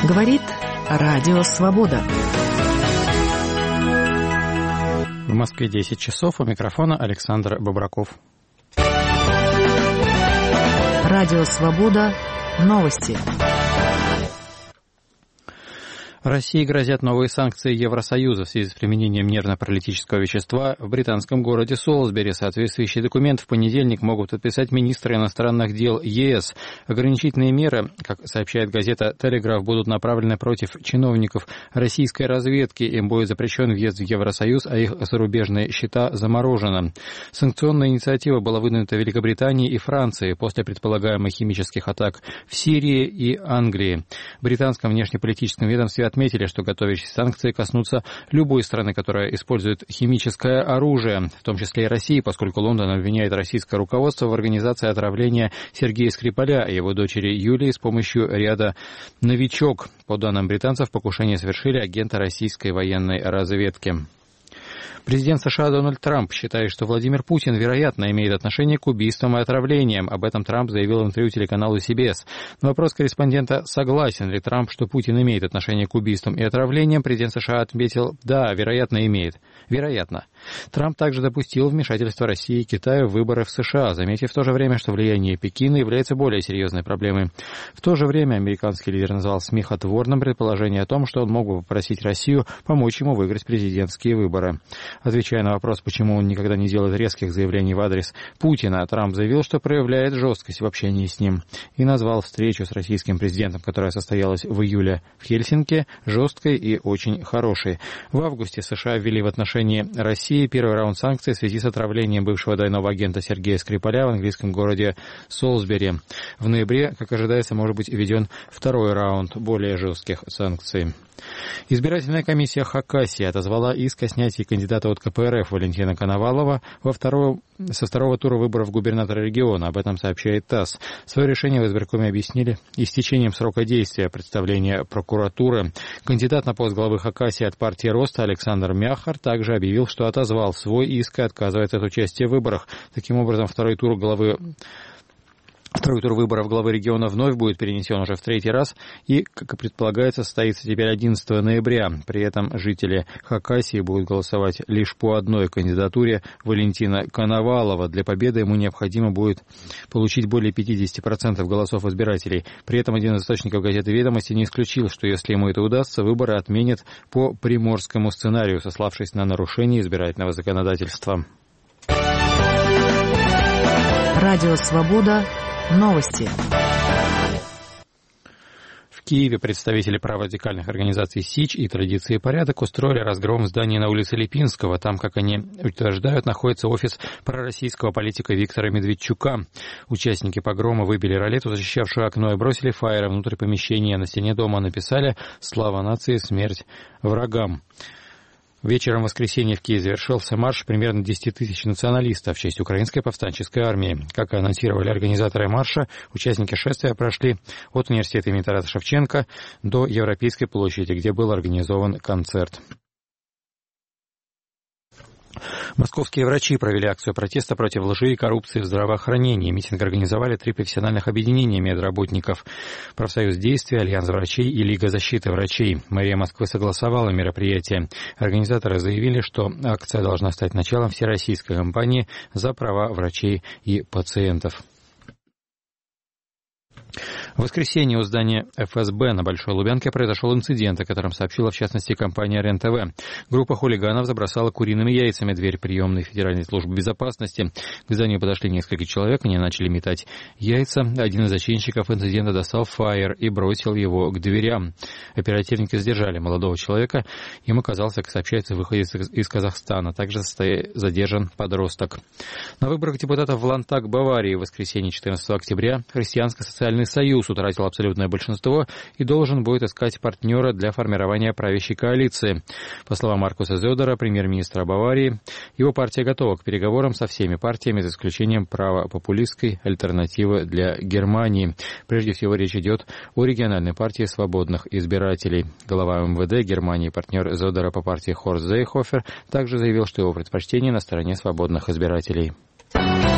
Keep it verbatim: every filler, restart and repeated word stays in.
Говорит Радио Свобода. В Москве десять часов. У микрофона Александр Бобраков. Радио Свобода. Новости. России грозят новые санкции Евросоюза в связи с применением нервно-паралитического вещества в британском городе Солсбери. Соответствующий документ в понедельник могут подписать министры иностранных дел ЕС. Ограничительные меры, как сообщает газета «Телеграф», будут направлены против чиновников российской разведки. Им будет запрещен въезд в Евросоюз, а их зарубежные счета заморожены. Санкционная инициатива была выдвинута Великобританией и Францией после предполагаемых химических атак в Сирии и Англии. В британском внешнеполитическом ведомстве отметили, что готовящиеся санкции коснутся любой страны, которая использует химическое оружие, в том числе и России, поскольку Лондон обвиняет российское руководство в организации отравления Сергея Скрипаля и его дочери Юлии с помощью ряда «новичок». По данным британцев, покушение совершили агенты российской военной разведки. Президент США Дональд Трамп считает, что Владимир Путин, вероятно, имеет отношение к убийствам и отравлениям. Об этом Трамп заявил в интервью телеканалу си би эс. На вопрос корреспондента, согласен ли Трамп, что Путин имеет отношение к убийствам и отравлениям, президент США отметил, да, вероятно, имеет. Вероятно. Трамп также допустил вмешательство России и Китая в выборы в США, заметив в то же время, что влияние Пекина является более серьезной проблемой. В то же время американский лидер назвал смехотворным предположение о том, что он мог бы попросить Россию помочь ему выиграть президентские выборы. Отвечая на вопрос, почему он никогда не делает резких заявлений в адрес Путина, Трамп заявил, что проявляет жесткость в общении с ним и назвал встречу с российским президентом, которая состоялась в июле в Хельсинки, жесткой и очень хорошей. В августе США ввели в отношении России первый раунд санкций в связи с отравлением бывшего двойного агента Сергея Скрипаля в английском городе Солсбери. В ноябре, как ожидается, может быть введен второй раунд более жестких санкций. Избирательная комиссия Хакасии отозвала иск о снятии кандидата от ка пэ эр эф Валентина Коновалова во второго, со второго тура выборов губернатора региона. Об этом сообщает ТАСС. Свое решение в избиркоме объяснили истечением срока действия представления прокуратуры. Кандидат на пост главы Хакасии от партии Роста Александр Мяхар также объявил, что отозвал свой иск и отказывается от участия в выборах. Таким образом, второй тур главы Второй тур выборов главы региона вновь будет перенесен уже в третий раз и, как и предполагается, состоится теперь одиннадцатого ноября. При этом жители Хакасии будут голосовать лишь по одной кандидатуре Валентина Коновалова. Для победы ему необходимо будет получить более пятьдесят процентов голосов избирателей. При этом один из источников газеты «Ведомости» не исключил, что если ему это удастся, выборы отменят по приморскому сценарию, сославшись на нарушение избирательного законодательства. Радио «Свобода». Новости. В Киеве представители праворадикальных организаций СИЧ и «Традиции и порядок» устроили разгром в здании на улице Липинского. Там, как они утверждают, находится офис пророссийского политика Виктора Медведчука. Участники погрома выбили ролету, защищавшую окно, и бросили фаеры внутрь помещения. На стене дома написали «Слава нации, смерть врагам». Вечером в воскресенье в Киеве завершился марш примерно десять тысяч националистов в честь Украинской повстанческой армии. Как и анонсировали организаторы марша, участники шествия прошли от университета имени Тараса Шевченко до Европейской площади, где был организован концерт. Московские врачи провели акцию протеста против лжи и коррупции в здравоохранении. Митинг организовали три профессиональных объединения медработников: Профсоюз действия, Альянс врачей и Лига защиты врачей. Мэрия Москвы согласовала мероприятие. Организаторы заявили, что акция должна стать началом всероссийской кампании за права врачей и пациентов. В воскресенье у здания эф эс бэ на Большой Лубянке произошел инцидент, о котором сообщила, в частности, компания РЕН-ТВ. Группа хулиганов забросала куриными яйцами дверь приемной Федеральной службы безопасности. К зданию подошли несколько человек, они начали метать яйца. Один из зачинщиков инцидента достал фаер и бросил его к дверям. Оперативники задержали молодого человека. Им оказался, как сообщается, выходец из Казахстана. Также задержан подросток. На выборах депутатов в Ландтаг Баварии в воскресенье четырнадцатого октября Христианско-социальный союз утратил абсолютное большинство и должен будет искать партнера для формирования правящей коалиции. По словам Маркуса Зёдера, премьер-министра Баварии, его партия готова к переговорам со всеми партиями, за исключением правопопулистской альтернативы для Германии. Прежде всего, речь идет о региональной партии свободных избирателей. Глава эм вэ дэ Германии, партнер Зёдера по партии Хорст Зейхофер, также заявил, что его предпочтение на стороне свободных избирателей.